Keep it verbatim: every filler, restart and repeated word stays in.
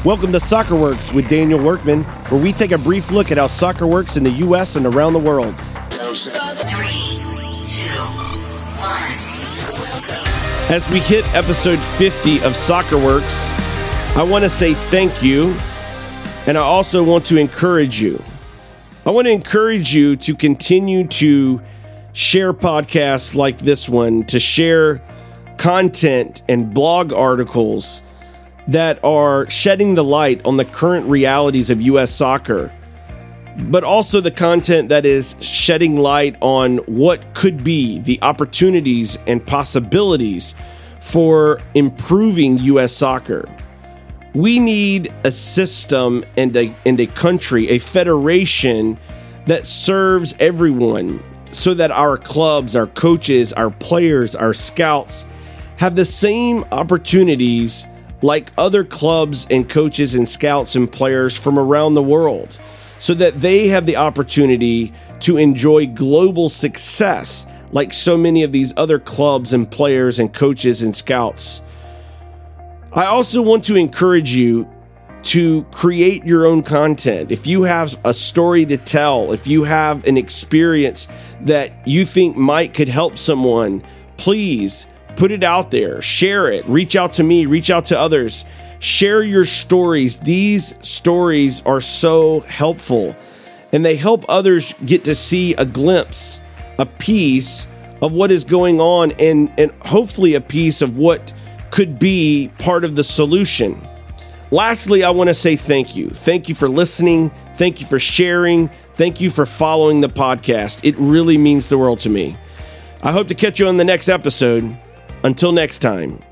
Welcome to Soccer Works with Daniel Workman, where we take a brief look at how soccer works in the U S and around the world. Three, two, one. As we hit episode fifty of Soccer Works, I want to say thank you, and I also want to encourage you. I want to encourage you to continue to share podcasts like this one, to share content and blog articles that are shedding the light on the current realities of U S soccer, but also the content that is shedding light on what could be the opportunities and possibilities for improving U S soccer. We need a system and a, and a country, a federation that serves everyone so that our clubs, our coaches, our players, our scouts have the same opportunities like other clubs and coaches and scouts and players from around the world, so that they have the opportunity to enjoy global success like so many of these other clubs and players and coaches and scouts. I also want to encourage you to create your own content. If you have a story to tell, if you have an experience that you think might could help someone, please put it out there, share it, reach out to me, reach out to others, share your stories. These stories are so helpful, and they help others get to see a glimpse, a piece of what is going on, and, and hopefully a piece of what could be part of the solution. Lastly, I want to say thank you. Thank you for listening. Thank you for sharing. Thank you for following the podcast. It really means the world to me. I hope to catch you on the next episode. Until next time,